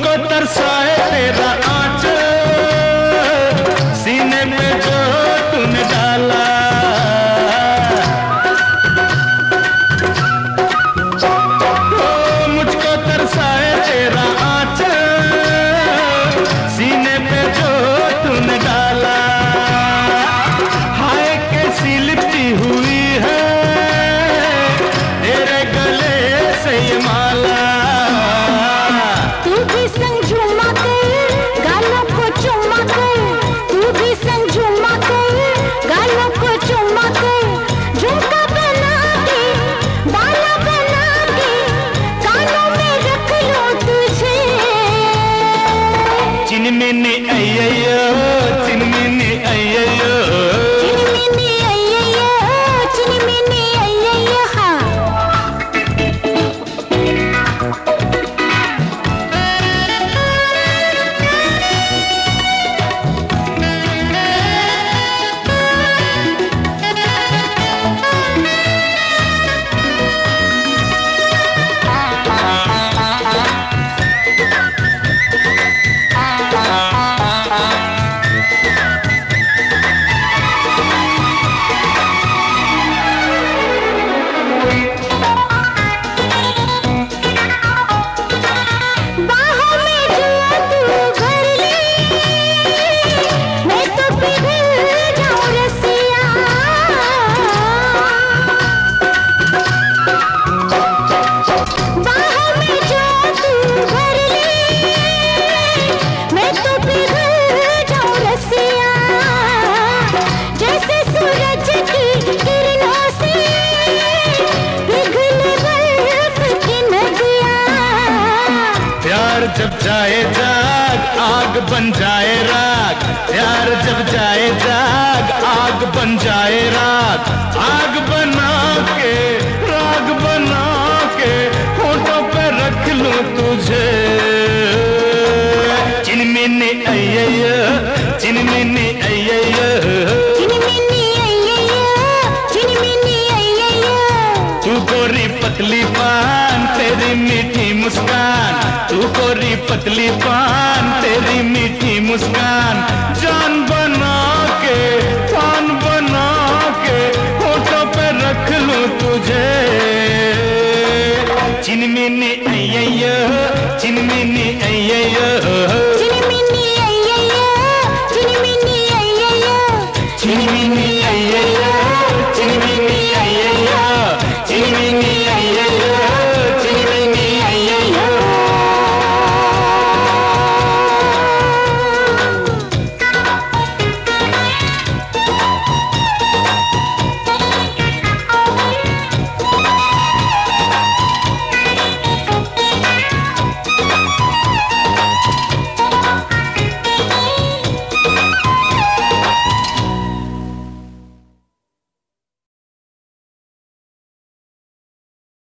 मुझको तरसाए तेरा आंचल, सीने में जो तूने डाला। मुझको तरसाए तेरा आंचल, सीने पे जो तूने डाला। हाय कैसी लिपटी हुई है तेरे गले से ये माला। तू भी संग झूमा कर गालों को चुम्मा कर, तू भी संग झूमा कर गालों को चुम्मा कर। झुमका बना के बाला बना के कानों में रख लो तुझे। चिनमिनी अय्यो, चिनमिनी अय्यो, चिनमिनी अय्यो, चिनमिनी अय्यो हाँ। बाहों में जो तू भर ले मैं तो पिघल जाऊं रसिया। बाहों में जो तू भर ले मैं तो पिघल जाऊं रसिया। जैसे सूरज की किरणों से पिघले बर्फ की नदियाँ। प्यार जब जाए जाग आग बन जाए राग। प्यार जब जाए जाग आग बन जाए राग। आग बना के राग बना के होठों पे रख लूं तुझे। चिनमिनी अय्यो, चिनमिनी अय्यो, चिनमिनी अय्यो, चिनमिनी अय्यो। तू गोरी पतली पान तेरी मीठी मुस्कान। तू गोरी पतली पान तेरी मीठी मुस्कान। जान बना के पान बना के होठों पे रख लूं तुझे। चिनमिनी अय्यो, चिनमिनी अय्यो।